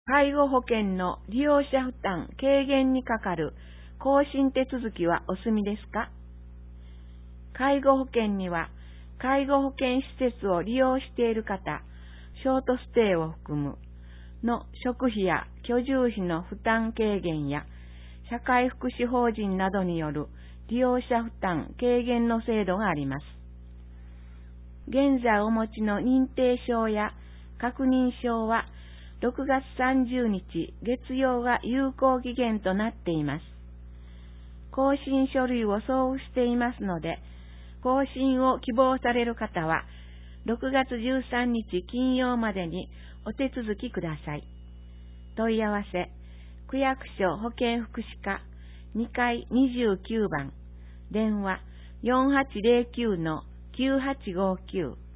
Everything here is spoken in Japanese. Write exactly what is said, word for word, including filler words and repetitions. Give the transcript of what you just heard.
介護保険の利用者負担軽減にかかる更新手続きはお済みですか？介護保険には、介護保険施設を利用している方、ショートステイを含むの食費や居住費の負担軽減や、社会福祉法人などによる利用者負担軽減の制度があります。現在お持ちの認定証や確認証は、ろくがつさんじゅうにち月曜が有効期限となっています。更新書類を送付していますので、更新を希望される方は、ろくがつじゅうさんにち金曜までにお手続きください。問い合わせ、区役所保健福祉課にかいにじゅうきゅうばん、電話 よんはちゼロきゅうのきゅうはちごきゅう